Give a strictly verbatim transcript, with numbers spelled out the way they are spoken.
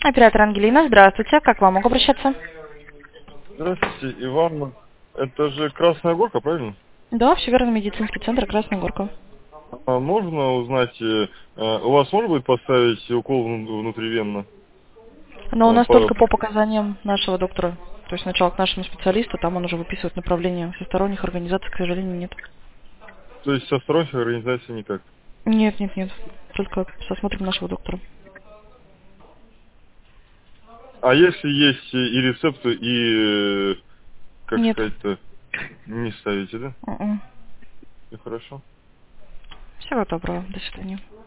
Оператор Ангелина, здравствуйте. Как к вам могу обращаться? Здравствуйте, Иван. Это же Красная Горка, правильно? Да, все верно, медицинский центр Красная Горка. А можно узнать, э, э, у вас можно будет поставить укол вну- внутривенно? Но у Э, нас по- только по показаниям нашего доктора. То есть сначала к нашему специалисту, там он уже выписывает направление. Со сторонних организаций, к сожалению, нет. То есть со сторонних организаций никак? Нет, нет, нет. Только с осмотром нашего доктора. А если есть и рецепты, и, э, как Нет. сказать-то, не ставите, да? М-м. И хорошо. Всего доброго. До свидания.